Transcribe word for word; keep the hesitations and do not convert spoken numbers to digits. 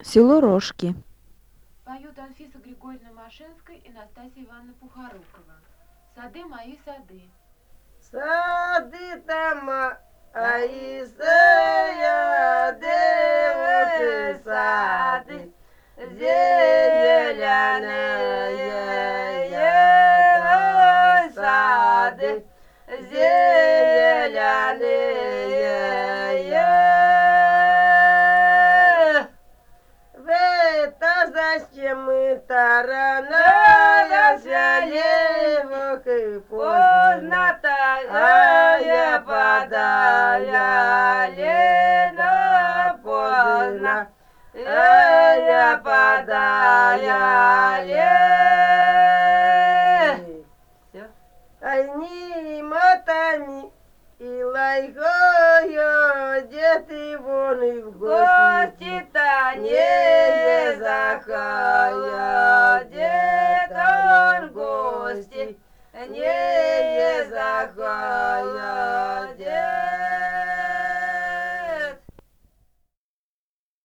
Село Рожки. Поют Анфиса Григорьевна Машинская и Настасья Ивановна Пухорукова. Сады мои сады. Сады там, а Исея, девушки сады, зеленые сады, зеленые. В это зачем это рано, свалевок и поздно-то, а я подая лена поздно, а я подая лен. Все. Они мотами и лайкою, дети вон и в гости-то не захая, где-то он в гости не захая.